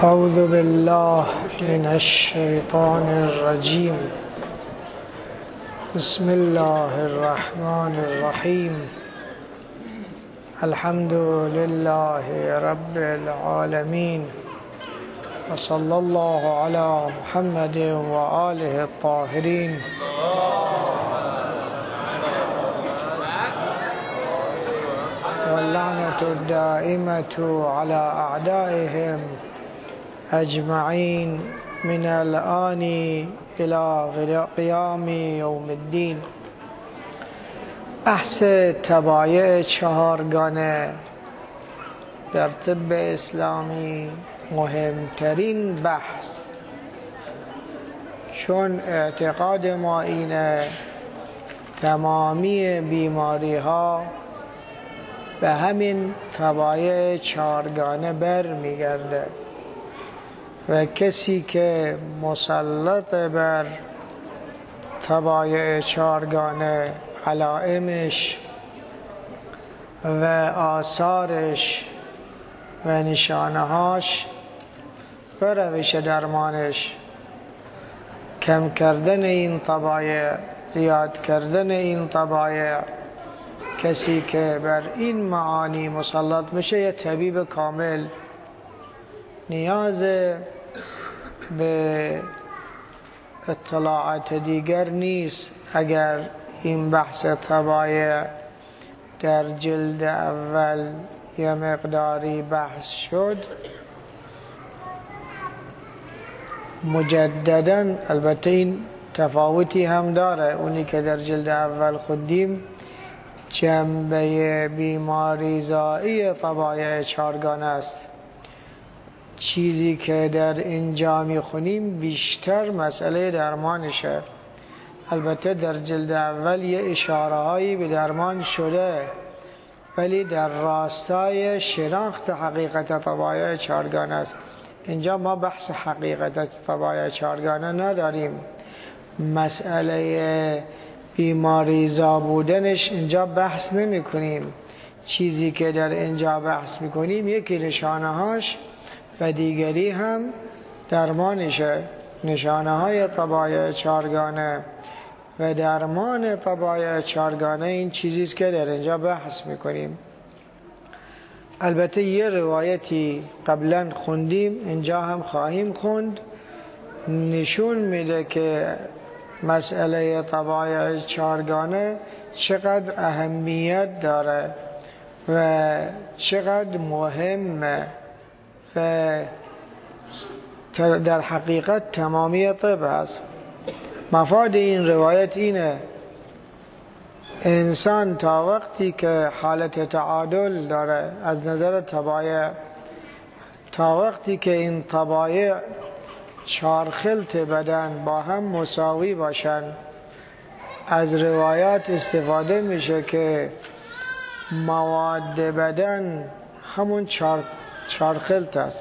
أعوذ بالله من الشيطان الرجيم. بسم الله الرحمن الرحيم. الحمد لله رب العالمين، وصلى الله على محمد وآله الطاهرين. واللعنة الدائمة على أعدائهم أجمعين من الآن إلى قیام یوم الدین. بحث تبایع چهارگانه در طب اسلامی مهمترین بحث، چون اعتقاد ما اینه تمامی بیماری ها به همین تبایع چهارگانه بر میگرده و کسی که مسلط بر تبایع چهارگانه، علائمش و آثارش و نشانهاش و روش درمانش، کم کردن این طبایع، زیاد کردن این طبایع، کسی که بر این معانی مسلط میشه یه طبیب کامل نیاز به اطلاعات دیگر نیست. اگر این بحث طبایع در جلد اول یه مقداری بحث شد، مجددا، البته این تفاوتی هم داره، اونی که در جلد اول خوندیم جنبه بیماری زایی طبایع چهارگانه است. چیزی که در اینجا میخونیم بیشتر مسئله درمانشه. البته در جلد اول یه اشاره هایی به درمان شده، ولی در راستای شناخت حقیقت طبایع چهارگانه است. اینجا ما بحث حقیقت طبایع چهارگانه نداریم، مسئله بیماریزا بودنش اینجا بحث نمی کنیم. چیزی که در اینجا بحث میکنیم یکی نشانه هاش و دیگری هم درمانشه. نشانه های طبایع چهارگانه و درمان طبایع چهارگانه این چیزیست که در اینجا بحث میکنیم. البته یه روایتی قبلا خوندیم، اینجا هم خواهیم خوند، نشون میده که مسئله طبایع چهارگانه چقدر اهمیت داره و چقدر مهمه و در حقیقت تمامی طب است. مفاد این روایت اینه: انسان تا وقتی که حالت تعادل داره از نظر طبایع، تا وقتی که این طبایع چارخلط بدن با هم مساوی باشن، از روایات استفاده میشه که مواد بدن همون چارخلط است.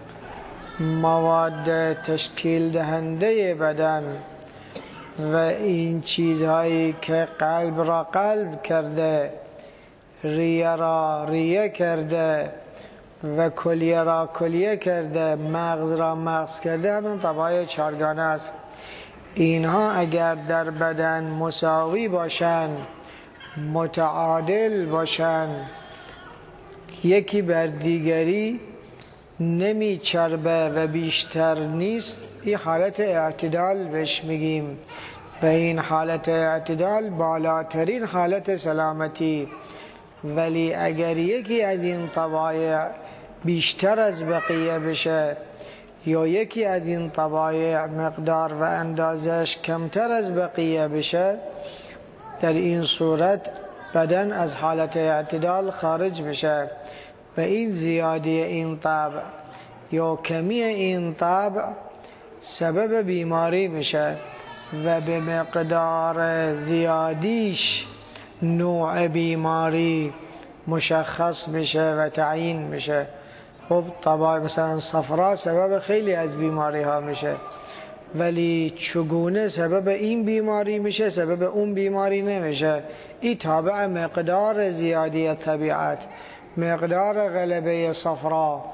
مواد تشکیل دهنده بدن و این چیزهایی که قلب را قلب کرده، ریه را ریه کرده و کلیه را کلیه کرده، مغز را مغز کرده، همین طبایع چهارگانه است. اینها اگر در بدن مساوی باشن، متعادل باشن، یکی بر دیگری نمی چربه و بیشتر نیست، این حالت اعتدال بهش میگیم و این حالت اعتدال بالاترین حالت سلامتی. ولی اگر یکی از این طبایع بیشتر از بقیه بشه یا یکی از این طبایع مقدار و اندازش کمتر از بقیه بشه، در این صورت بدن از حالت اعتدال خارج بشه و این زیادی این طبع یا کمی این طبع سبب بیماری میشه و به مقدار زیادیش نوع بیماری مشخص میشه و تعیین میشه. خب طبایع مثلا صفرا سبب خیلی از بیماری ها میشه، ولی چگونه سبب این بیماری میشه سبب اون بیماری نمیشه. این تابع مقدار زیادی طبیعت، مقدار غلبه صفرا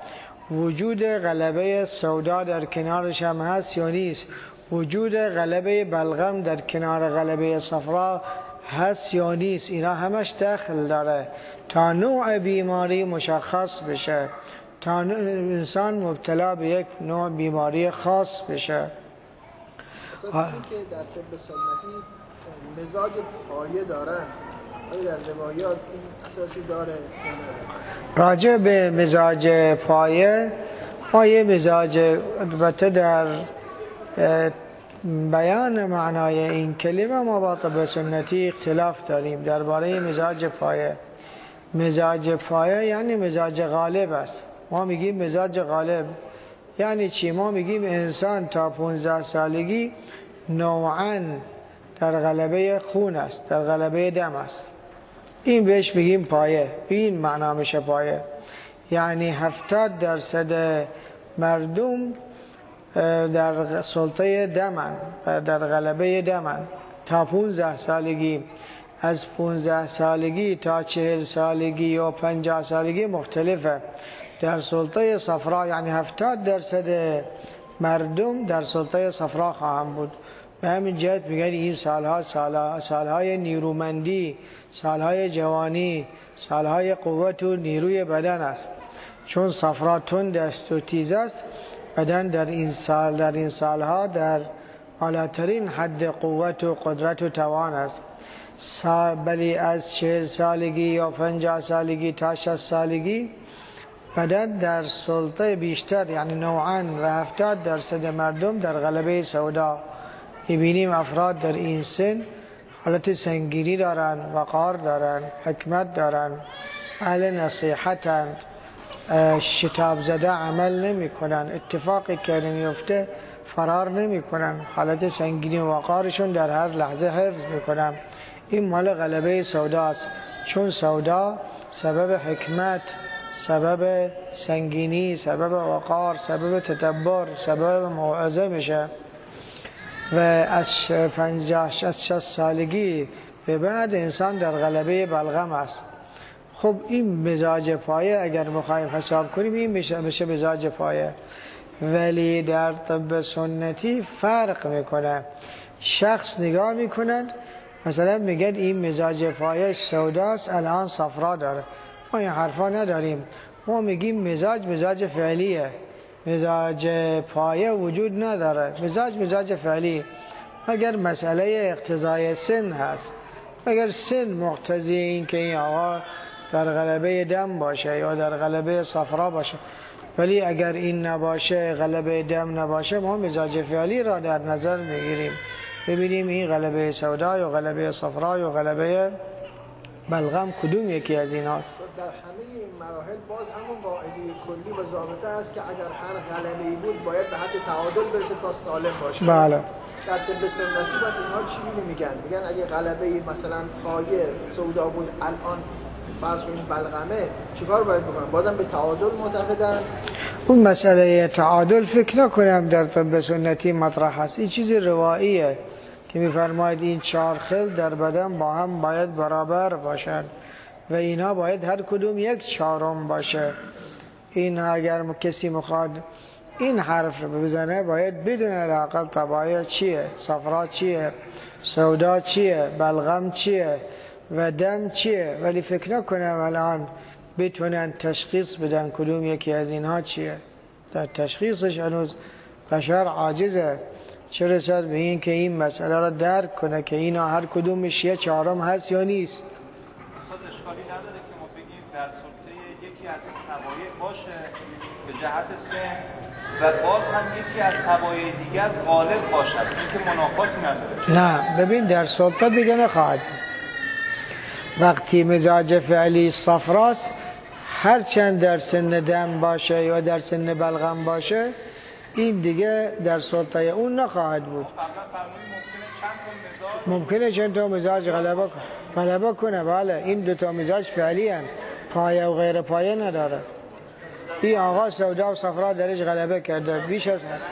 وجود غلبه سودا در کنارش هم هست یا نیست، وجود غلبه بلغم در کنار غلبه صفرا هست یا نیست. اینا همش دخل داره تا نوع بیماری مشخص بشه، تا انسان مبتلا به یک نوع بیماری خاص بشه. که در طب سنتی مزاج پایه دارن، آیا در روایات این اساسی داره؟ راجع به مزاج پایه ما یه مزاج، البته در بیان معنای این کلمه ما با طب سنتی اختلاف داریم درباره مزاج پایه. مزاج پایه یعنی مزاج غالب است. ما میگیم مزاج غالب یعنی چی؟ ما میگیم انسان تا 15 سالگی نوعاً در غلبه خون است، در غلبه دم است. این بهش میگیم پایه. این معنا میشه پایه، یعنی 70% مردم در سلطه دمن و در غلبه دمن تا 15 سالگی. از 15 سالگی تا 40 سالگی یا 50 سالگی مختلفه. در سلطه صفرا یعنی 70% مردم در سلطه صفرا خواهم بود. به همین جهت میگن این سالهای نیرومندی، سالهای جوانی، سالهای قوت و نیروی بدن است. چون صفرا تند است و تیز است، بدن در این سالها در بالاترین حد قوت و قدرت و توان است. ولی از 40 سالگی یا 50 سالگی تا 60 سالگی بدن در سلطه بیشتر، یعنی نوعاً و 70% مردم در غلبه سودا. می‌بینیم افراد در این سن حالت سنگینی دارن، وقار دارن، حکمت دارن، اهل نصیحتند، شتاب زده عمل نمی کنن، اتفاقی که نمیفته فرار نمی کنن، حالت سنگینی و وقارشون در هر لحظه حفظ میکنن. این مال غلبه سوداست، چون سودا سبب حکمت، سبب سنگینی، سبب وقار، سبب تدبر، سبب موعظه میشه. و از 60 سالگی به بعد انسان در غلبه بلغم است. خب این مزاج پایه اگر بخوایم حساب کنیم این میشه مزاج پایه. ولی در طب سنتی فرق میکنه. شخص نگاه میکنن مثلا میگن این مزاج پایه سوداست، الان صفرا داره. ما این حرفا نداریم. ما میگیم مزاج فعلیه، مزاج پایه وجود نداره. مزاج فعلی. اگر مسئله اقتضای سن هست، اگر سن مقتضی این که این آقا در غلبه دم باشه یا در غلبه صفرا باشه، ولی اگر این نباشه، غلبه دم نباشه، ما مزاج فعلی را در نظر میگیریم، ببینیم این غلبه سودا یا غلبه صفرا یا غلبه بلغم کدوم یکی از این هاست. در همه این مراحل باز همون قاعده کلی و ضابطه است که اگر هر غلبه‌ای بود باید به حد تعادل برسه تا سالم باشه. بله. در طب سنتی بس اینها چی میگن اگه غلبه‌ای مثلا پایه سودا بود الان فرض کنیم بلغمه، چیکار باید بکنن؟ بازم به تعادل معتقدن؟ اون مسئله تعادل فکر نکنم در طب سنتی مطرح است. این چیز رواییه که میفرماید این 4 خل در بدن با هم باید برابر باشن و اینا باید هر کدوم 1/4 باشه. این اگر کسی میخواد این حرف رو بزنه باید بدون علاقه طبایع چیه، صفرا چیه، سودا چیه، بلغم چیه و دم چیه. ولی فکر نکنم الان بتونن تشخیص بدن کدوم یکی از اینها چیه. در تشخیصش هنوز بشر عاجزه، چه رسد به این که این مسئله را درک کنه که اینا هر کدومش 1/4 هست یا نیست. اشکالی نداره که ما بگیم در سلطه یکی از طبایع باشه به جهت سن و باز هم یکی از طبایع دیگر غالب باشد، این که منافاتی نداره. نه ببین در سلطه دیگه نخواهد. وقتی مزاج فعلی صفراست، هرچند در سن دم باشه یا در سن بلغم باشه، این دیگه در سلطه اون نخواهد بود. ممکنه چند تا مزاج غلبه کنه. بله این 2 مزاج فعلی هن، پایه و غیر پایه نداره. این آقا سودا و صفرا درش غلبه کرده بیش از هر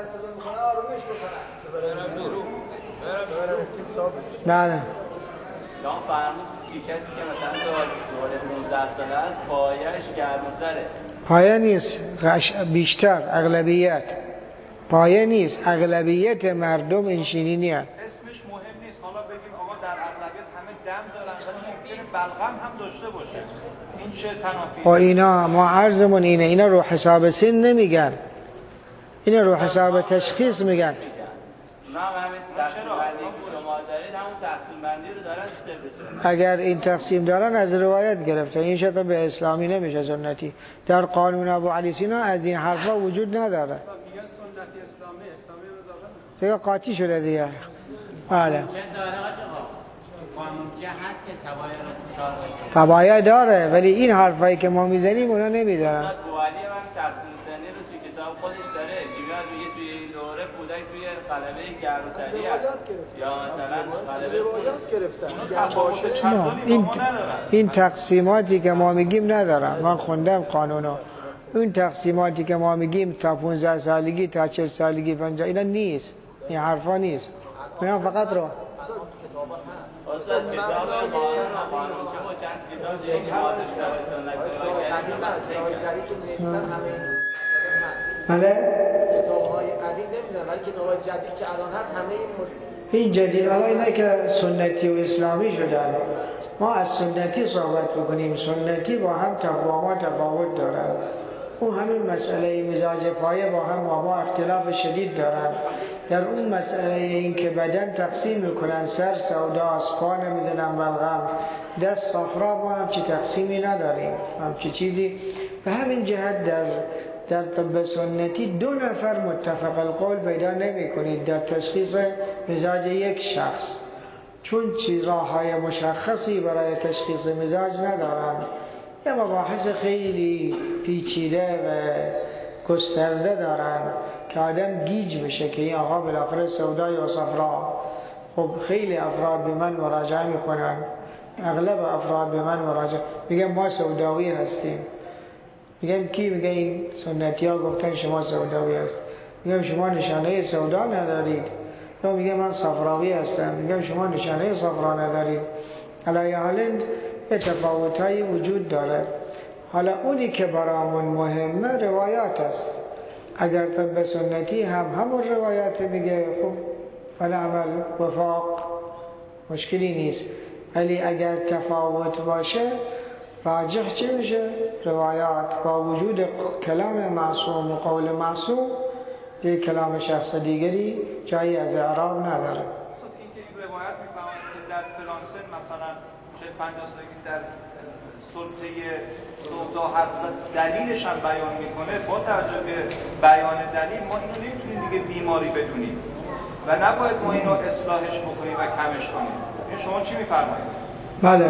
بله. شما فرمودید که کسی که مثلا دور 19 ساله است پایش گرم‌تره. پایه نیست، بیشتر اغلبیت. پایه نیست، اغلبیت مردم این شیرینی هست. اسمش مهم نیست. حالا بگیم آقا در اغلبیت همه دم دارن ولی ممکنه بلغم هم داشته باشه. این چه تنافی؟ و اینا ما عرضمون اینه، اینا رو حساب سن نمیگن، اینا رو حساب تشخیص میگن. نه همین تقسیم بندی که شما دارید همون تقسیم بندی رو دارن طبق سنت. اگر این تقسیم دارن از روایت گرفته، این شطور به اسلامی نمیشه سنتی. در قانون ابو علی سینا از این حرفا وجود نداره. فکر قاطی شده دیگه. بله. قبایه داره ولی این حرفایی که ما میزنیم اونا نمیدارن. استاد بوالی من تقسیم سنی رو توی کتاب خودش داره. توی دوره کودک توی قلبه گرم‌تری است یا مثلا قلبه روایات گرفتن. این تقسیماتی که ما میگیم ندارن. من خوندم قانونو. این تقسیماتی که ما میگیم تا 15 سالگی تا 40 سالگی 50 اینا نیست. این حرفا نیست. اینا فقط رو استاد کتاب قانونچه و چند کتاب دیگه که ما داشت بله کتاب‌های قدیم نمیدونم ولی کتاب‌های جدید که الان هست همه این جدید الان اینا که سنتی و اسلامی شدن. ما از سنتی صحبت بکنیم. سنتی با هم تفاوت دارن. اون همین مسئله مزاج پایه با هم ما اختلاف شدید دارن. در اون مسئله این که بدن تقسیم میکنن، سر سوداست، پا نمیدونم بلغم، دست صفرا، ما هم چی تقسیمی نداریم، هم چی چیزی. به همین جهت در طب سنتی 2 نفر متفق القول پیدا نمی کنید در تشخیص مزاج یک شخص، چون راه‌های مشخصی برای تشخیص مزاج ندارن. یه مباحث خیلی پیچیده و گسترده دارن که آدم گیج بشه که این آقا بالاخره سودا یا صفرا. خب خیلی افراد به من مراجعه میکنن، اغلب افراد به من مراجعه میگن ما سوداوی هستیم. میگم کی؟ میگه این سنتی ها گفتن شما سوداوی هست. میگم شما نشانه سودا ندارید. یا میگه من صفراوی هستم. میگم شما نشانه صفرا ندارید. علی حال تفاوت‌هایی وجود داره. حالا اونی که برامون مهمه روایات است. اگر طب سنتی همون روایات میگه خب فنعمل وفاق، مشکلی نیست. ولی اگر تفاوت باشه راجح چه میشه؟ روایات با وجود کلام معصوم و قول معصوم یک کلام شخص دیگری جایی از اعراب نداره. این که این روایت میفهمند که در فلان سن مثلا 50 سالگی در سلطه سودا هست و دلیلش هم بیان میکنه، با توجه به بیان دلیل ما اینو نمیتونیم دیگه بیماری بدونیم و نباید ما اینو اصلاحش بکنیم و کمش کنیم. این شما چی میفرمایید؟ بله.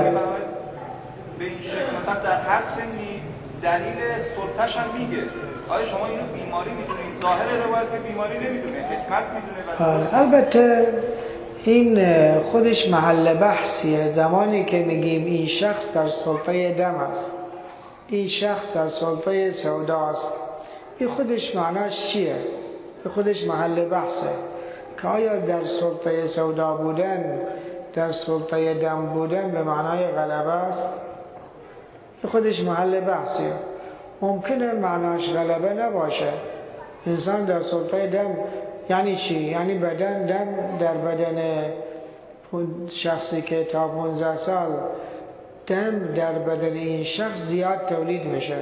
به این شکل مثلا در هر سنی دلیل سلطه‌ش هم میگه. آیا شما اینو بیماری میدونید؟ ظاهر روایت که بیماری نمیدونه، حکمت میدونه. البته این خودش محل بحثیه. زمانی که میگیم این شخص در سلطه دم است، این شخص در سلطه سوداست، این خودش معناش چیه؟ این خودش محل بحثه که آیا در سلطه سودا بودن، در سلطه دم بودن به معنای غلبه است؟ این خودش محل بحثیه. ممکنه معناش غلبه نباشه. انسان در سلطه دم یعنی چی؟ یعنی بدن دم در بدن شخصی که تا 15 سال دم در بدن این شخص زیاد تولید میشه،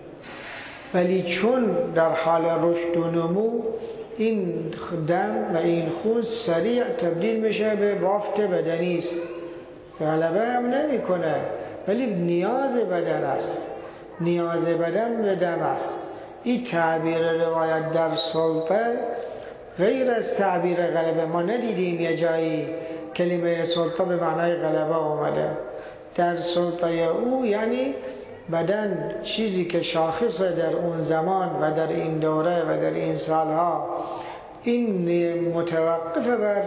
ولی چون در حال رشد و نمو این دم و این خون سریع تبدیل میشه به بافت بدنی است. غلبه هم نمیکنه ولی نیاز بدن است. نیاز بدن به دم است. این تعبیر روایت در سلطه غیر از تعبیر غلبه. ما ندیدیم یه جایی کلمه سلطه به معنای غلبه اومده. در سلطه او یعنی بدن چیزی که شاخصه در اون زمان و در این دوره و در این سالها، این متوقف بر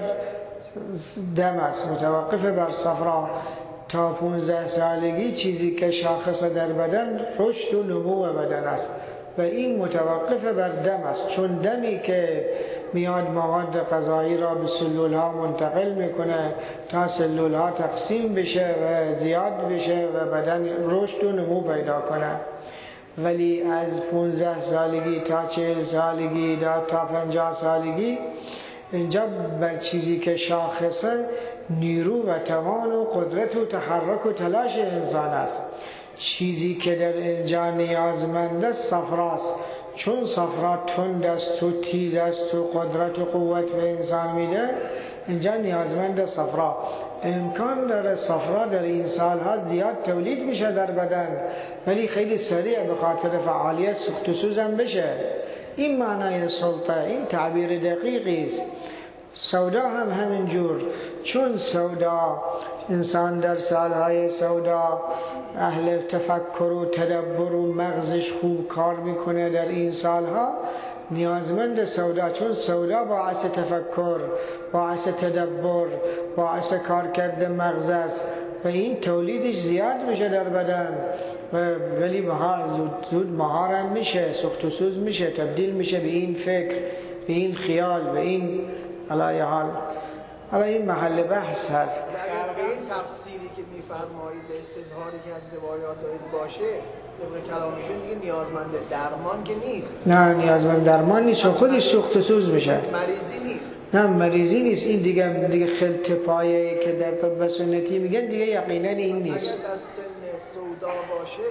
دم است، متوقف بر صفرا. تا 15 سالگی چیزی که شاخصه در بدن رشد و نمو بدن است. و این متوقف بر دم است، چون دمی که میاد مواد غذایی را به سلول ها منتقل میکنه تا سلول ها تقسیم بشه و زیاد بشه و بدن رشد و نمو پیدا کنه. ولی از 15 سالگی تا 40 سالگی تا 50 سالگی اینجا بر چیزی که شاخصه نیرو و توان و قدرت و تحرک و تلاش انسان است. چیزی که در اینجا نیازمند است صفراست، چون صفرا تند است و تیز است و قدرت و قوت به انسان میده، اینجا نیازمند صفرا. امکان داره صفرا در این سالها زیاد تولید میشه در بدن، ولی خیلی سریع به خاطر فعالیت سوخت و سوزم بشه. این معنای سلطه، این تعبیر دقیقی است. سودا هم همینجور، چون سودا انسان در سالهای سودا اهل تفکر و تدبر و مغزش خوب کار میکنه در این سالها، نیازمند سودا، چون سودا باعث تفکر، باعث تدبر، باعث کار کرده مغز است و این تولیدش زیاد میشه در بدن. ولی بهار زود مهار هم میشه، سوخت و سوز میشه، تبدیل میشه به این فکر، به این خیال، به این علایه حال. حالا این محل بحث هست. در این تفسیری که میفرمایید استظهاری که از روایات دارید باشه، طبق کلامشون دیگه نیازمند درمان که نیست. نه نیازمند درمان نیست، چون خودش سوخت و سوز میشه. مریضی نیست. نه مریضی نیست. این دیگه خلط پایه که در طب سنتی میگن دیگه یقینا این نیست. اگر در سن سودا باشه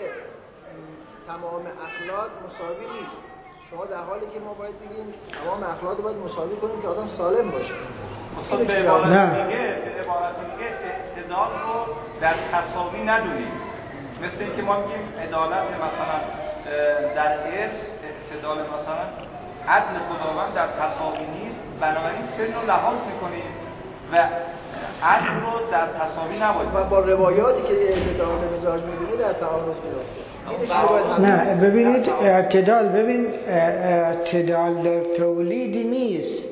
تمام اخلاق مساوی نیست. شما در حالی که ما باید بگیم تمام اخلاق رو باید مساوی کنیم که آدم سالم باشه. به عبارت دیگه اعتدال رو در تساوی ندونیم. مثل اینکه ما میگیم عدالت مثلا در ارث، اعتدال مثلا عدل خداوند در تساوی نیست، بنابراین سن رو لحاظ میکنیم و عدل رو در تساوی نباید و با روایاتی که اعتدال مزاج میدونه در تعارض میفته. نه ببینید اعتدال، ببین اعتدال در تولیدی نیست،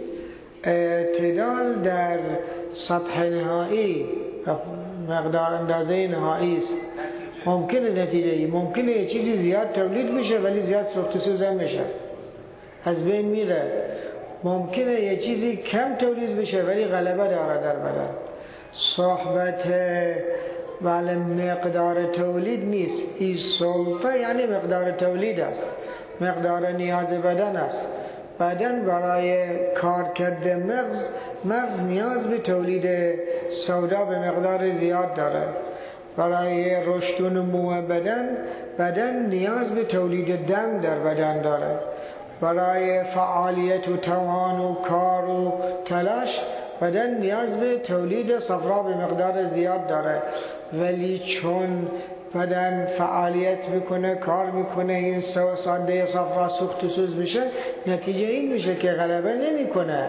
اعتدال در سطح نهایی مقدار اندازه نهایی است. ممکنه نتیجه ممکنه یه چیزی زیاد تولید میشه ولی زیاد سوخت و سوز هم میشه، از بین میره. ممکنه یه چیزی کم تولید بشه ولی غلبه داره در بدن. صحبت ولی مقدار تولید نیست. این سلطه یعنی مقدار تولید است، مقدار نیاز بدن است. بدن برای کار کرده مغز نیاز به تولید سودا به مقدار زیاد داره. برای رشد و نمو بدن نیاز به تولید دم در بدن داره. برای فعالیت و توان و کار و تلاش بدن نیاز به تولید صفرا به مقدار زیاد داره. ولی چون بدن فعالیت میکنه، کار میکنه، این ساده صفرا سوخت و سوز میشه، نتیجه این میشه که غلبه نمیکنه.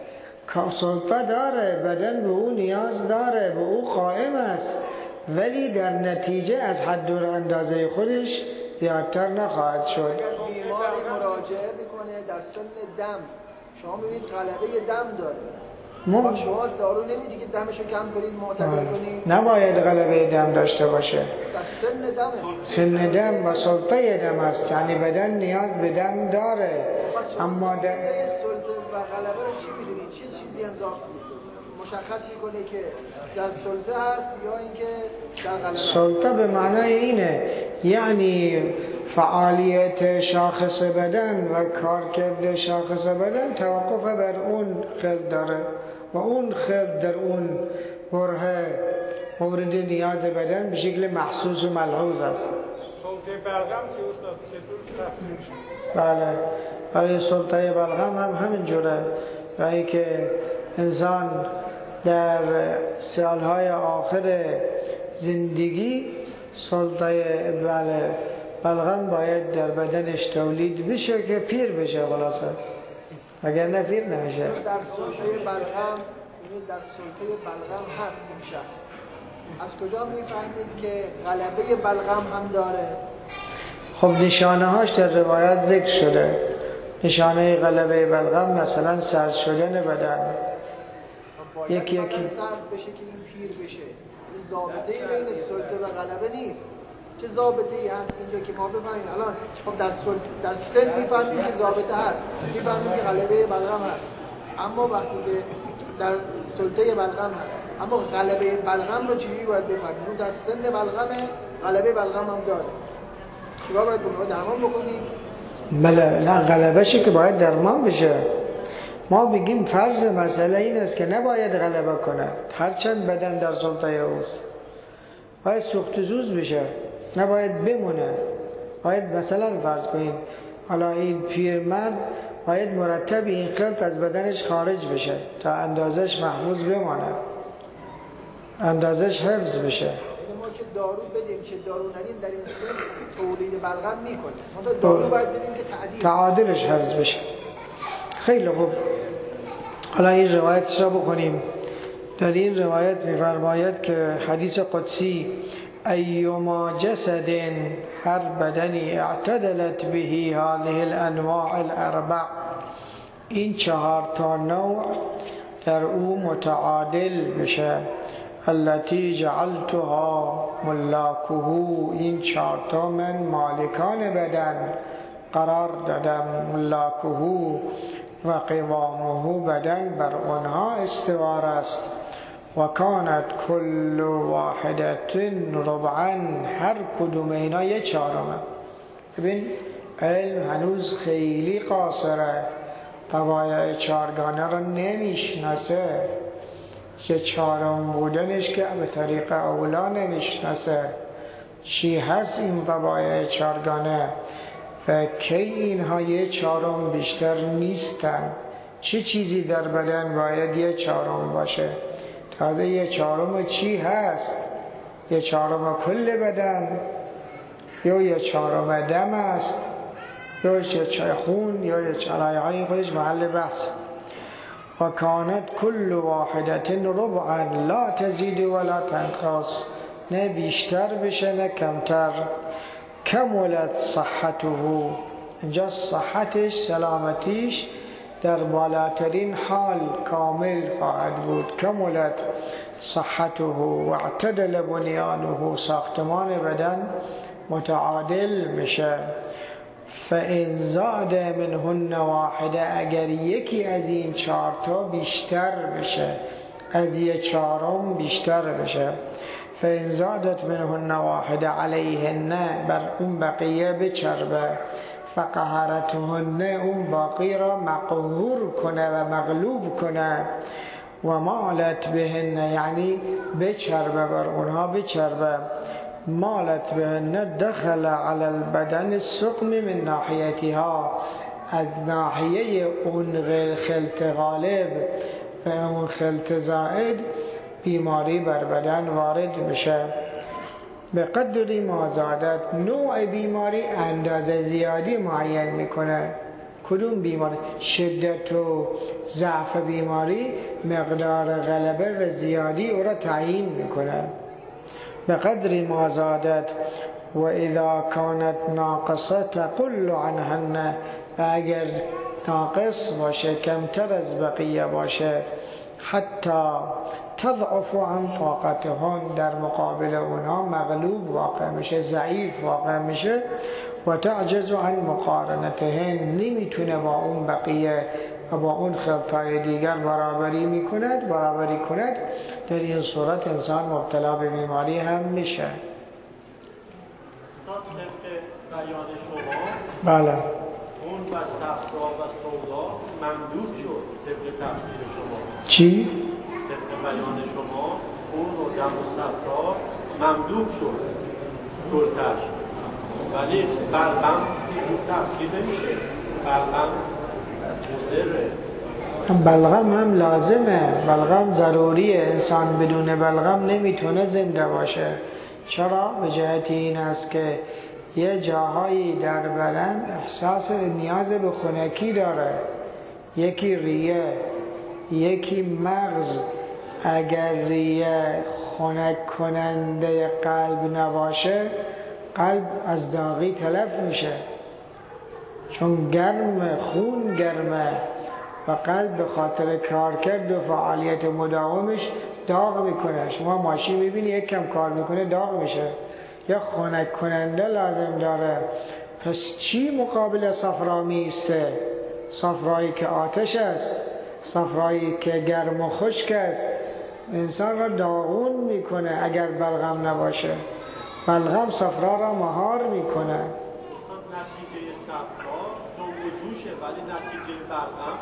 سلطه داره، بدن به او نیاز داره، به او قائم است، ولی در نتیجه از حد و اندازه خودش زیادتر نخواهد شد. اگر بیماری مراجعه میکنه در سن دم، شما میبینید غلبه دم داره، شما دارو نمیدی که دمشو کم کنید، معتدل کنید؟ نباید غلبه دم داشته باشه. در سن دمه. سن دم و سلطه دم است، یعنی بدن نیاز به دم داره. اما سلطه و غلبه رو چی میدونید؟ چه چیزی انضاخت مشخص میکنه که در سلطه هست یا اینکه در غلبه؟ سلطه به معنای اینه، یعنی فعالیت شاخص بدن و کارکرد شاخص بدن توقف بر اون خلط داره و اون خلط در اون برهه مورد نیاز بدن به شکل محسوس و ملحوظ است. سلطه بلغم چی استاد؟ چطور تفسیر میشه؟ بله، برای سلطه بلغم هم همین جوره. رایی که انسان در سالهای آخر زندگی سلطه بلغم باید در بدنش تولید بشه که پیر بشه خلاصه، وگرنه پیر نمیشه. در سلطه بلغم، در سلطه بلغم هست این شخص، از کجا میفهمید که غلبه بلغم هم داره؟ خب نشانه هاش در روایت ذکر شده. نشانه غلبه بلغم مثلا سرد شدن بدن، یکی سرد بشه که این پیر بشه. ضابطه بین سلطه و غلبه نیست. چه ضابطه‌ای هست اینجا که ما بفهمیم؟ الان خب در سن میفهمیم که ضابطه هست، میفهمیم که غلبه بلغم هست، اما وقتی که در سلطه بلغم هست، اما غلبه بلغم رو چجوری باید بفهمیم؟ اون در سن بلغمه، غلبه بلغم هم داره، چیکار باید بکنیم؟ درمان بکنیم؟ بله، نه غلبه‌شی که باید درمان بشه. ما بگیم فرض مسئله این است که نباید غلبه کنه، هرچند بدن در سلطه اوست، باید سوخت زوز بشه، نباید بمونه. باید مثلا فرض کنید حالا این پیرمرد باید مرتب این خلط از بدنش خارج بشه تا اندازش محفوظ بمانه، اندازش حفظ بشه. ما چه دارو بدیم چه دارو ندیم در این سن تولید بلغم میکنه، ما دارو باید بدیم که تعادلش حفظ بشه. خیلی خوب، حالا این روایتش را بخونیم. در این روایت می‌فرماید که حدیث قدسی ایما جسد، هر بدنی اعتدلت به هذه الانواع الاربع، این 4 تا نوع در او متعادل بشه، التي جعلتها ملاکه، این 4 تا من مالکان بدن قرار دادم، ملاکه و قوامه، بدن بر آنها استوار است. و کانت کل واحدت ربعا، هر کدوم اینا 1/4. ببین علم هنوز خیلی قاصره، طبایع 4گانه رو نمیشناسه، که 4م بودنش که به طریق اولا نمیشناسه چی هست این طبایع 4گانه و کی اینها 1/4 بیشتر نیستن، چه چیزی در بدن باید 1/4 باشه، تازه 1/4 چی هست، 1/4 کل بدن یا 1/4 دم است یا 1/4 خون یا 1/4، این خودش محل بحث. و کانت کل واحدت ربعا لا تزید ولا تنقص، نه بیشتر بشه نه کمتر. کملت صحته، اینجا صحتش، سلامتیش در بالاترین حال کامل خواهد بود. کملت صحته و اعتدل بنیانه، ساختمان بدن متعادل میشه. فإن زاد منهن واحده، اگر یکی از این 4 تا بیشتر بشه، از 1/4 بیشتر بشه، فإن زادت منهن واحده علیهن، بر اون بقیه بچربه، فقهرتهن، اون باقی را مقهور کنه و مغلوب کنه، و مالت بهن، یعنی بچربه، بر اونها بچربه، مالت بهن دخل علی البدن السقم من ناحیتها، از ناحیه اون خلط غالب و اون خلط زائد بیماری بر بدن وارد میشه. به قدری ما زادت، نوع بیماری اندازه زیادی معین میکنه. کدوم بیماری؟ شدت و ضعف بیماری مقدار غلبه و زیادی او را تعیین میکنه. به قدری ما زادت و اذا کانت ناقصه تقل عنهن، و اگر ناقص باشه، کمتر از بقیه باشه، حتی تضعف عن طاقتهن، در مقابل اونها مغلوب واقع میشه، ضعیف واقع میشه، و تعجز عن مقارنتهن، نمیتونه با اون بقیه و با اون خلطای دیگر برابری کند. در این صورت انسان مبتلا به بیماری هم میشه. استاد طبق بیان شما، بله، اون و صفرا و سودا ممدوح شد طبق تفسیر شما. چی؟ طبق بیان شما اون و دم و صفرا ممدوح شد سلطش، ولی بلغم اینجور تفسیر نمیشه، بلغم مضره. بلغم هم لازمه، بلغم ضروریه، انسان بدون بلغم نمیتونه زنده باشه. چرا؟ به جهت این است که یه جاهایی در بدن احساس نیاز به خنکی داره، یکی ریه، یکی مغز. اگر ریه خنک کننده قلب نباشه، قلب از داغی تلف میشه، چون گرم، خون گرمه و قلب به خاطر کارکرد و فعالیت مداومش داغ میکنه. شما ماشین میبینی یک کم کار میکنه داغ میشه، یا خنک کننده لازم داره. پس چی مقابل صفرا میسته؟ صفرایی که آتش است، صفرایی که گرم و خشک است، انسان را داغون میکنه اگر بلغم نباشه. بلغم صفرا را مهار میکنه. نتیجه صفرا جنب و جوشه، ولی نتیجه بلغم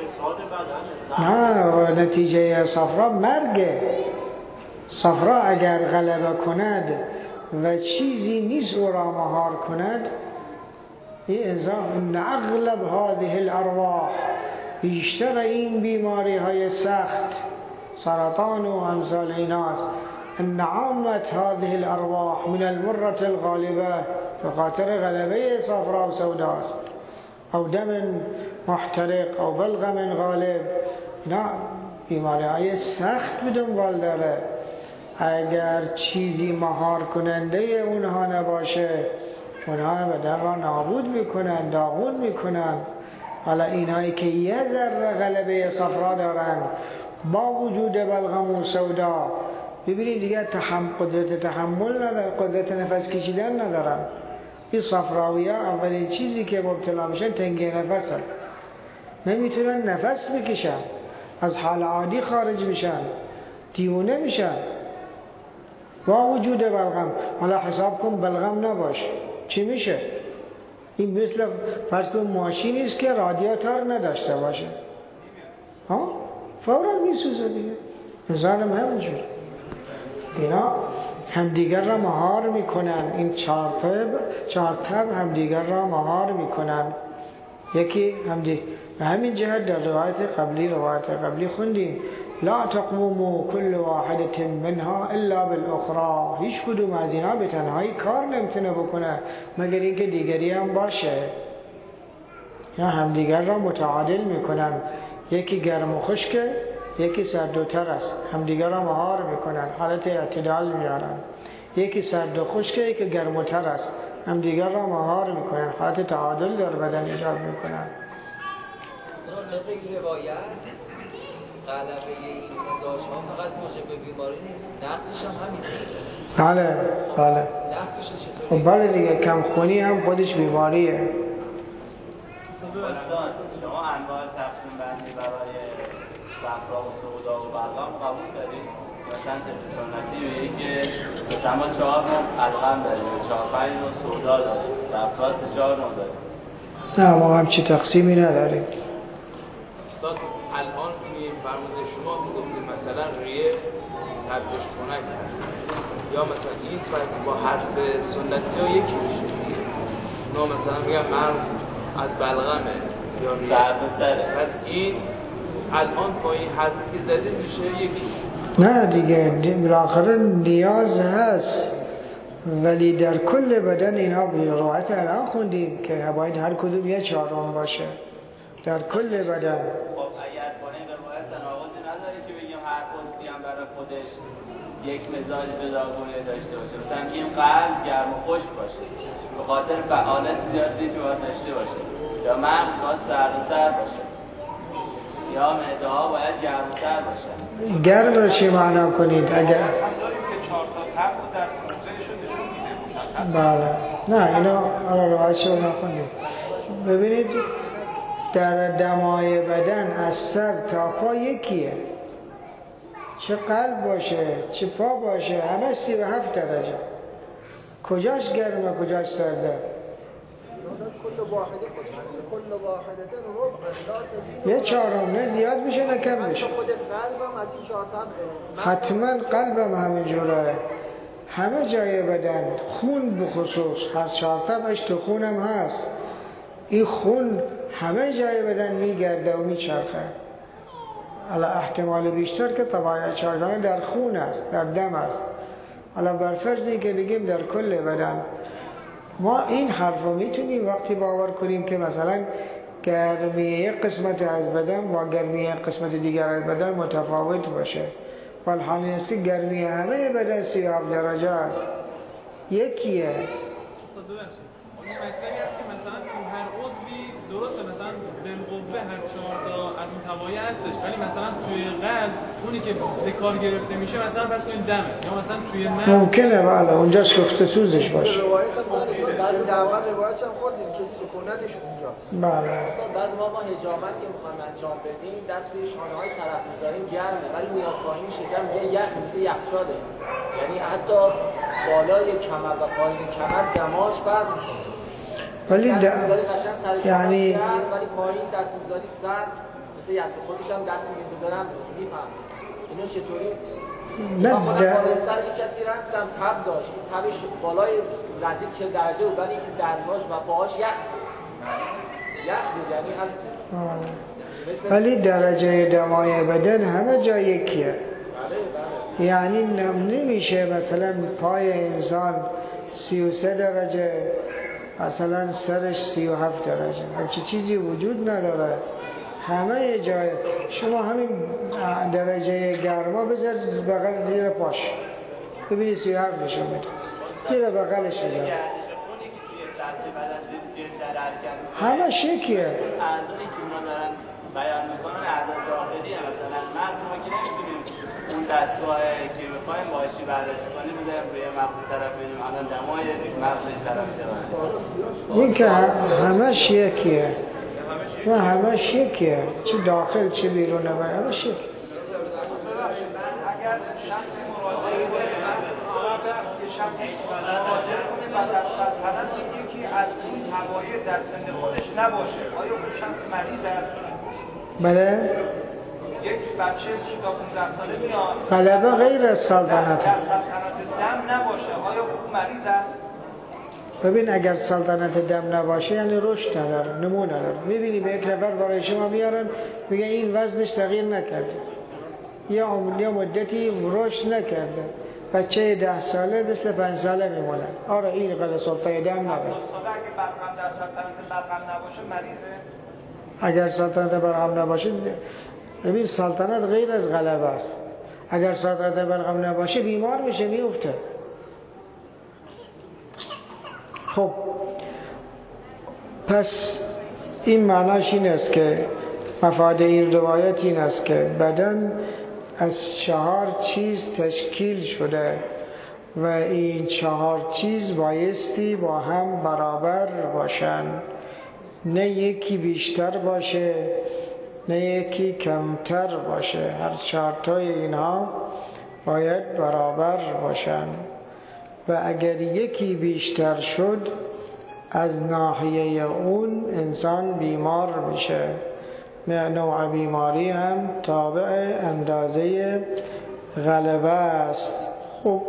فساد بدن. نه، نتیجه صفرا مرگه. صفرا اگر غلبه کند و چیزی نیست او را مهار کند، این انسان ان اغلب هذه الارواح، بیشتر این بیماری های سخت سرطان و امثال ایناست، ان عامت هذه الارواح من المرة الغالبه، به خاطر غلبه صفرا و سوداست، او دم محترق او بلغم غالب. اینا بیماری های سخت به دنبال داره. اگر چیزی مهار کننده اونها نباشه، اونها بدن را نابود میکنن، داغون میکنن. حالا اینایی که یه ذره غلبه صفرا دارن با وجود بلغم و سودا، ببینید دیگه قدرت تحمل ندارن، قدرت نفس کشیدن ندارن. این صفراوی ها اولین چیزی که مبتلا میشن تنگی نفس هست، نمیتونن نفس بکشن، از حال عادی خارج میشن، دیوونه میشن با وجود بلغم. حالا حساب کن بلغم نباشه چی میشه؟ این مثل فرض کن ماشینی است که رادیاتور نداشته باشه، ها فورا میسوزه دیگه. انسان هم همینجور. اینا همدیگر را مهار میکنن. این چهار تب همدیگر را مهار میکنن. یکی به همین جهت در روایت قبلی خوندیم لا تقوم كل واحدة منها الا بالاخرى. هیچ کدوم از اینا به تنهایی کار نمیتونه بکنه مگر اینکه دیگری هم باشه. اینا همدیگر را متعادل میکنن. یکی گرم و خشکه، یکی سرد و تر است، همدیگر را مهار میکنن، حالت اعتدال میارن. یکی سرد و خشکه، یکی گرم و تر است، همدیگر را مهار میکنن، حالت تعادل در بدن ایجاد میکنن. اصلا نفع روایت غلبه این مزاج ها فقط موجب بیماری نیست، نقصش هم همینه. بله. نقصش چطوری؟ خب بله دیگه، کمخونی هم خودش بیماریه. استاد شما انواع تقسیم بندی برای صفرا و سودا و بلغم قبول دارید؟ مثلا طب سنتی میگه که مثلا ما 4 نوع بلغم داریم، 4-5 نوع سودا داریم، صفرا 3-4 نوع داریم. نه ما همچی تقسیمی نداریم. استاد الان توی فرموده شما میگفتید مثلا ریه تبدیش خنک هست، یا مثلا این فرض با حرف سنتی ها یکی میشه. ما مثلا میگم مغز از بلغمه یا سرد و تره، پس این الان با این حرفی که زدید میشه یکی. نه دیگه، بالاخره نیاز هست، ولی در کل بدن اینا به روایت الان خوندیم که باید هر کدوم 1/4 باشه در کل بدن. خب اگر با این روایت تناقضی نداره که بگیم هر عضوی هم برای خودش یک مزاج جداگونه داشته باشه؟ مثلا میگیم قلب گرم و خشک باشه به خاطر فعالیت زیادی که باید داشته باشه، یا مغز باید سرد و تر باشه، یا معده ها باید گرم و تر باشه. گرم رو چی معنا کنید؟ اگر هم داریم که 4 تا تب رو در موضعشون نشون میده مشخص. بله، نه اینا روایتشو نخونید. ببینید در دمای بدن از سر تا پا یکیه، چه قلب باشه چه پا باشه همه 37 درجه. کجاش گرمه کجاش سرده؟ كل واحده كل واحده ربع لا تزيد. 1/4 نه زیاد میشه نه کم میشه. خود قلبم از این 4 تا حتما قلبم همینجوره، همه جای بدن، خون بخصوص هر 4 تبش تو خونم هست. این خون همه جای بدن میگرده و میچرخه. حالا احتمال بیشتر که طبایع چارگانه در خون است، در دم است. حالا بر فرضی که بگیم در کل بدن، ما این حرف رو میتونیم وقتی باور کنیم که مثلا گرمی یک قسمت از بدن با گرمی یک قسمت دیگر از بدن متفاوت باشه، ولی حال این است که گرمی همه بدن 37 درجه است، یکیه. این مطلبی هست که مثلا تو هر عضوی درسته مثلا بالقوه هر 4 تا از اون توایه هستش، ولی مثلا توی قلب اونی که به کار گرفته میشه مثلا فرض کنید دمه، یا مثلا توی مغز ممکنه بله اونجا سوخت سوزش باشه. روایت هم داره، بعضی اول روایتش هم خوردیم که سکونتش اونجاست. بله. بعضی ما حجامت که میخوایم انجام بدیم دست روی شانه‌های طرف میذاریم گرمه، ولی میاد پایین شکم یه یخ مثل یخچاله، یعنی حتی بالای کمر و پایین کمر دماش فرق میکنه. ولی یعنی ولی پایین دست میذاری سرد مثل یخ، خودش هم دست میذارم میفهم اینو چطوری. نه بالستر یک کسی رفتم تب داشت، این تبش بالای نزدیک 40 درجه بود، ولی این دستاش و پاهاش یخ بود، یعنی هست. ولی درجه دمای بدن همه جا یکیه. یعنی نمیشه مثلا پای انسان 33 درجه مثلا سرش 37 درجه، همچی چیزی وجود نداره. همه جای شما همین درجه گرما بذار بغل زیر پاش ببینی 37 نشون میده، زیر بغلش بذار. همه شکیه. اعضایی که اونا دارن بیان میکنن اعضای داخلی مثلا مغز ما که نمیتونیم اون دستگاه که بخوایم باشی بررسی کنیم بذاریم روی مغز طرف ببینیم الان دمای مغز این طرف چقدره. این که همش یکیه و همش یکیه، چه داخل چه بیرون همش یکیه. اگر شخص یکی از این توایه در سن خودش نباشه، آیا اون شخص مریض است؟ بله. یک بچه تا 15 ساله میاد غلبه غیر از سلطنت در سلطنت دم نباشه، آیا اون مریض است؟ ببین اگر سلطنت دم نباشه یعنی رشد نداره، نمو نداره. میبینی به یک نفر برای شما میارن میگه این وزنش تغییر نکرده یا مدتی رشد نکرده، بچه 10 ساله مثل 5 ساله میمونه. آره این غلط سلطنت دم نداره. اگه برقم در سلطنت برقم نباشه مریضه؟ اگر سلطنت برقم نباشه، ببین سلطنت غیر از غلبه است. اگر سلطنت برقم نباشه بیمار میشه میفته. خب پس این معناش این است که مفاد این روایت این است که بدن از 4 چیز تشکیل شده و این 4 چیز بایستی با هم برابر باشن، نه یکی بیشتر باشه نه یکی کمتر باشه، هر 4 تای اینها باید برابر باشن و اگر یکی بیشتر شد از ناحیه اون انسان بیمار میشه. نوع بیماری هم تابع اندازه غلبه است. خب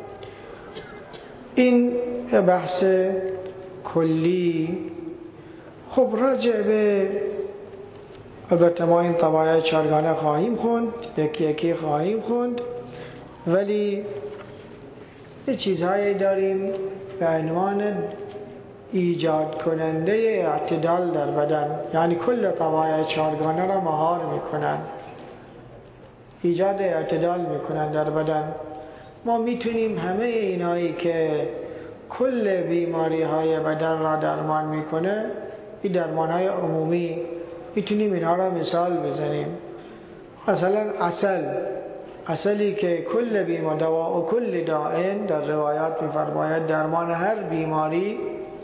این بحث کلی. خب راجع به البته ما این طبایع 4گانه خواهیم خوند، یکی یکی خواهیم خوند، ولی یه چیزهایی داریم به عنوان ایجاد کننده اعتدال در بدن، یعنی کل طبایع 4گانه را مهار میکنن، ایجاد اعتدال میکنن در بدن. ما میتونیم همه اینایی که کل بیماری های بدن را درمان میکنه، این درمان های عمومی، میتونیم اینها را مثال بزنیم. مثلا عسلی که کل بیمار دوا و کل دائن در روایات میفرماید درمان هر بیماری.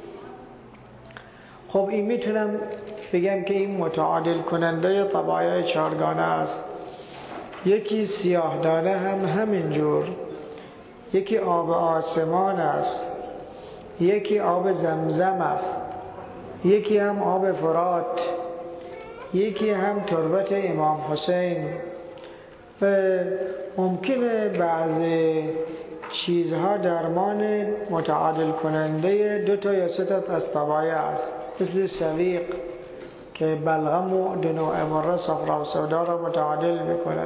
خب این میتونم بگم که این متعادل کننده طبایع 4گانه است. یکی سیاه دانه هم همینجور، یکی آب آسمان است، یکی آب زمزم است، یکی هم آب فرات، یکی هم تربت امام حسین. و ممکنه بعض چیزها درمان متعادل کننده 2 تا یا 3 تا از طبایع است، مثل سویق که بلغم و 2 نوع مره صفرا و سودا را متعادل میکنه.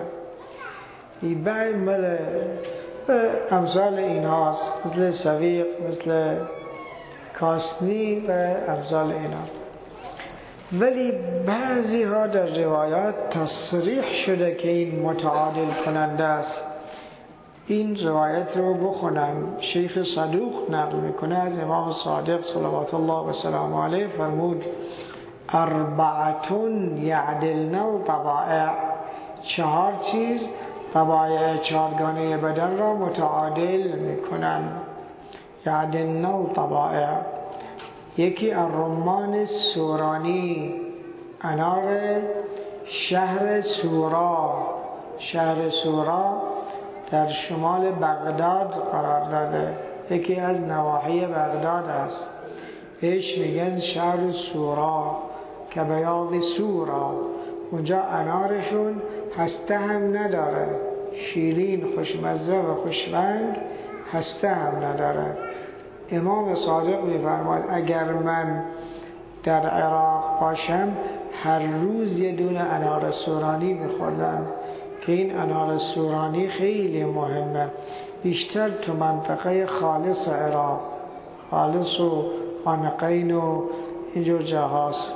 امثال این هاست، مثل سویق، مثل کاسنی و امثال اینا. ولی بعضی ها در روایات تصریح شده که این متعادل کننده است. این روایت رو بخونم. شیخ صدوق نقل میکنه از امام صادق صلوات الله و سلام علیه فرمود 4 یعدلن الطبائع، 4 چیز طبایع 4گانه بدن را متعادل میکنن. یعدلن الطبائع، یکی الرمان سورانی، انار شهر سورا. شهر سورا در شمال بغداد قرار داده، یکی از نواحی بغداد است. بهش میگن شهر سورا که بیاض سورا. اونجا انارشون هسته هم نداره، شیرین خوشمزه و خوشرنگ، هسته هم نداره. امام صادق میفرماد اگر من در عراق باشم هر روز یه دونه انار سورانی میخوردم که این انار سورانی خیلی مهمه، بیشتر تو منطقه خالص عراق، خالص و خانقین و اینجور جاهاست.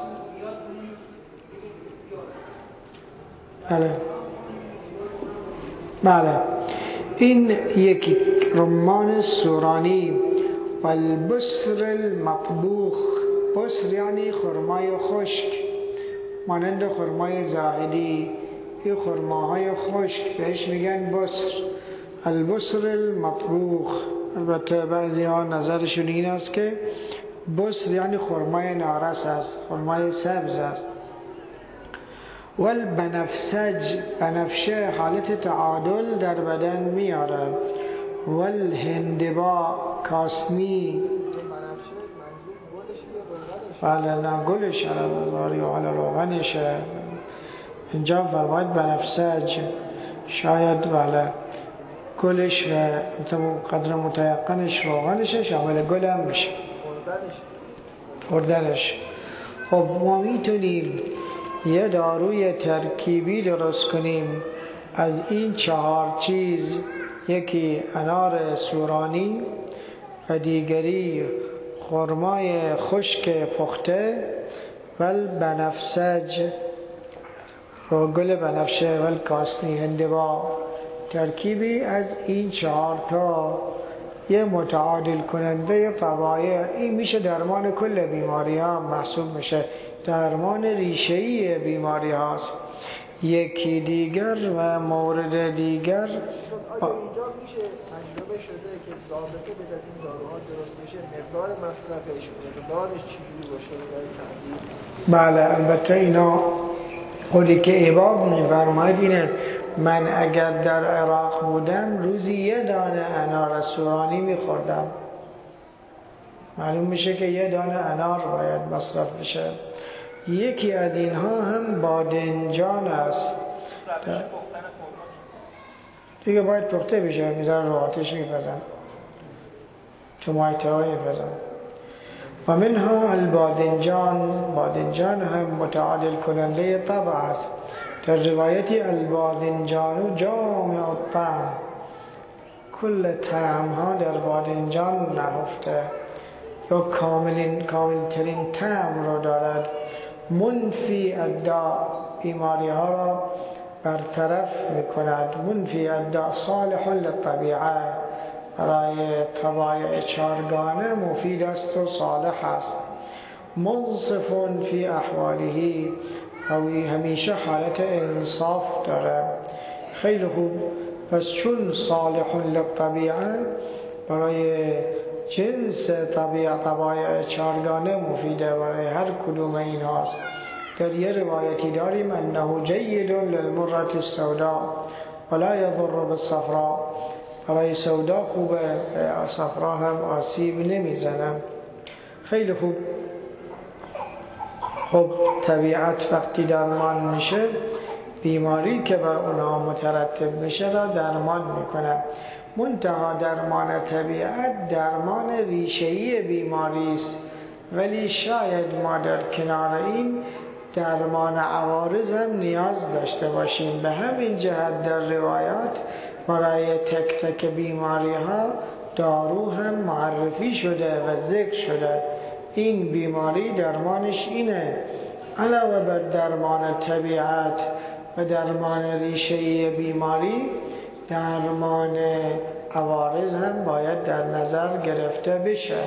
بله این یکی رمان سورانی. و البسر المطبوخ، بسر یعنی خرمای خشک، مانند خرمای زاهدی، این خرماهای خشک بهش میگن بسر. البسر المطبوخ. البته بعضی ها نظرشون این است که بسر یعنی خرمای نارس است، خرمای سبز است. والبنفسج، بنفشه حالت تعادل در بدن میاره. والهندبا، کاسنی. بله نه گلش علی روغنشه، اینجا فرماید بنفسج، شاید بله گلش و قدر متیقنش روغنشه، شامل گل هم میشه، خوردنش. خب ما میتونیم یه داروی ترکیبی درست کنیم از این 4 چیز، یکی انار سورانی و دیگری خرمای خشک پخته و البنفسج، گل بنفشه و الکاسنی، هندبا. ترکیبی از این 4 تا یه متعادل کننده طبایع. این میشه درمان کل بیماری ها محسوب میشه، درمان ریشه‌ای بیماری هاست. یکی دیگر و مورد دیگر اینجا میشه تجربه شده که ضابطه به این داروها درست میشه، مقدار مصرفش، مقدارش چجوری باشه برای تحلیل؟ بله البته اینا خودی که عباد میفرماید اینه، من اگر در عراق بودم روزی 1 دانه انار سورانی میخوردم. معلوم میشه که 1 دانه انار باید مصرف بشه. یکی از اینها هم بادنجان است. دیگه باید پخته بشه، میذارن رو آتش میپزن، تو مایته های میپزن. و منها البادنجان، بادنجان هم متعادل کننده طبع است. در روایتی البادنجان جامع الطعم، کل طعم ها در بادنجان نهفته یا کاملترین طعم رو دارد. منفی الداء، بیماری ها را برطرف میکند. منفی الداء صالح للطبیعه، برای طبایع 4گانه مفید است و صالح است. منصف فی احواله، همیشه حالت انصاف داره. خیلی خوب. پس چون صالح للطبیعه، برای جنس طبایع 4گانه مفیده، برای هر کدوم این هاست. در یه روایتی داریم انه جید للمرة السوداء ولا یضر بالصفراء، برای سودا خوبه، صفرا هم آسیب نمیزنه. خیلی خوب. خب طبیعت وقتی درمان میشه، بیماری که بر اونها مترتب میشه را درمان میکنه. منتها درمان طبیعت درمان ریشه‌ای بیماری است، ولی شاید ما در کنار این درمان عوارض هم نیاز داشته باشیم. به همین جهت در روایات برای تک تک بیماری ها دارو هم معرفی شده و ذکر شده. این بیماری درمانش اینه. علاوه بر درمان طبیعت و درمان ریشه‌ای بیماری، درمان عوارض هم باید در نظر گرفته بشه.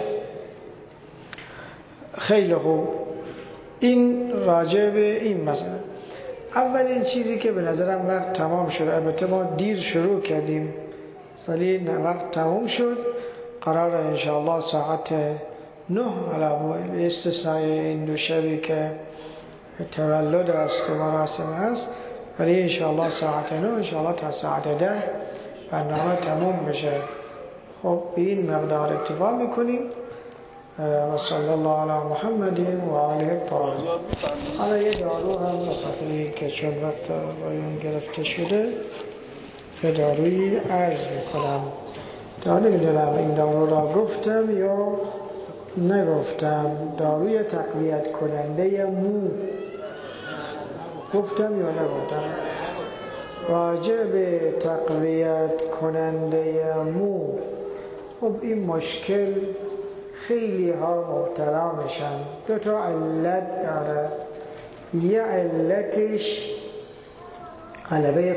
خیلی خوب، این راجع به این مسئله. اولین چیزی که به نظرم وقت تمام شد، البته ما دیر شروع کردیم، سالی وقت تمام شد، قرار انشاءالله ساعت 9 علاوه استثنای این دو شبی که تولد است و مراسم است، ولی انشاءالله ساعت 9 انشاءالله تا ساعت 10 برنامه تمام بشه. خب به این مقدار اکتفا میکنیم. و صلی الله علی محمد و آله الطاهرین. حالا یه دارو هم بخاطری که چون وقت باید گرفته شده یه دارویی عرض میکنم. تا نمیدونم این دارو را گفتم یا نگفتم. داروی تقویت کننده مو گفتم یا نگفتم؟ راجع به تقویت کننده مو، خب این مشکل خیلی ها مبتلا میشن. دو تا علت داره. یه علتش غلبه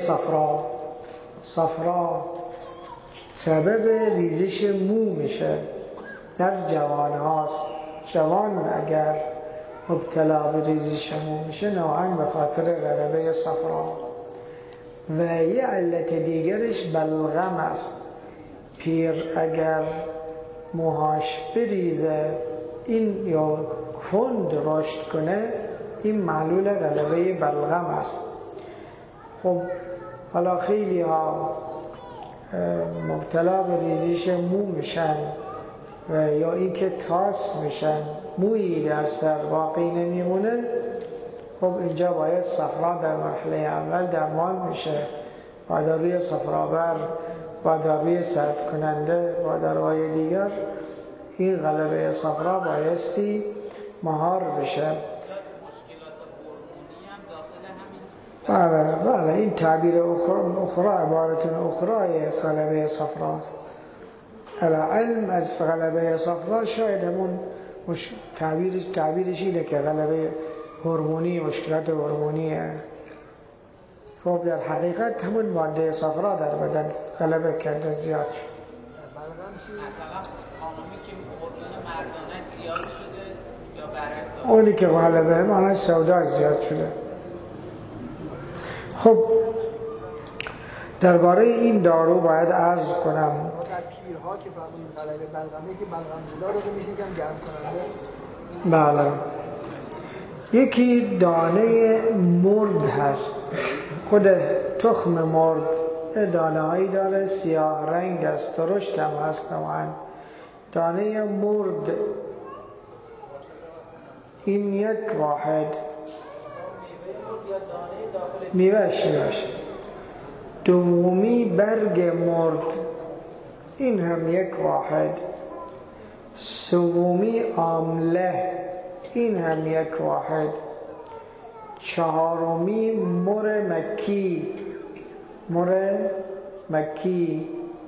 صفرا سبب ریزش مو میشه در جوان هاست. جوان اگر مبتلا به ریزش مو میشه نوعاً به خاطر غلبه صفرا. و یه علت دیگرش بلغم است. پیر اگر موهاش بریزه این یا کند رشد کنه، این معلول غلبه بلغم است. خب حالا خیلی ها مبتلا به ریزش مو میشن و یا اینکه تاس میشن، مویی در سر باقی نمیمونه. خب اینجا باید صفرا در مرحله اول درمان میشه با داروی صفرابر، با داروی سرد کننده، با داروهای دیگر. این غلبه صفرا بایستی مهار بشه. بله این تعبیر اخرى عبارت اخرى غلبه صفراست. العلم از غلبه صفرا شاید همون تعبیرش اینه که غلبه هورمونی، مشکلات هورمونیه. خب در حقیقت همون ماده صفرا در بدن غلبه کرده زیاد شد. مثلا خانومی که هورمون مردانه زیاد شده یا برعکس؟ اونی که غلبه معنی سودا زیاد شده. خب درباره این دارو باید عرض کنم. در پیرها که فرمودیم غلبه بلغمه که بلغم زلا رو میشه یکم گرم کننده. بله. یکی دانه مرد هست، خود تخم مرد دانه هایی داره، سیاه رنگ است، درشت هم هست نوعاً. دانه مرد این یک واحد، میوهش. دومی برگ مرد، این هم یک واحد. سومی آمله، این هم یک واحد. چهارمی مر مکی،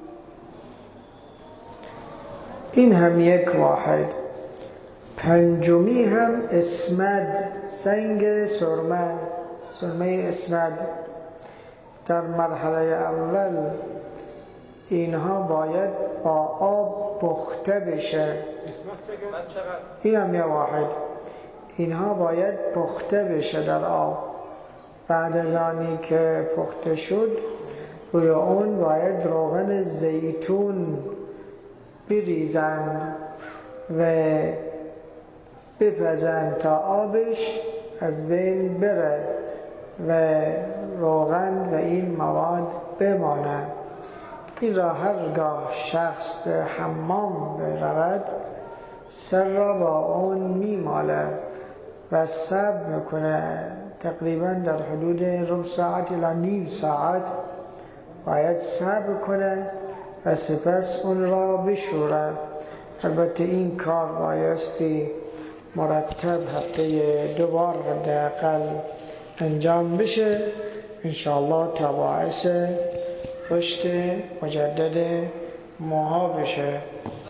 این هم یک واحد. پنجمی هم اسمد، سنگ سرمه اسمد. در مرحله اول اینها باید با آب پخته بشه. این هم یک واحد. اینها باید پخته بشه در آب. بعد از آنی که پخته شد روی اون باید روغن زیتون بریزند و بپزند تا آبش از بین بره و روغن و این مواد بمانه. این را هرگاه شخص به حمام برود سر را با اون میماله و صبر میکنه. تقریبا در حدود ربع ساعت الی نیم ساعت باید صبر کنه و سپس اون را بشوره. البته این کار بایستی مرتب هفته 2 بار حداقل انجام بشه انشاءالله تا باعث رشد مجدد موها بشه.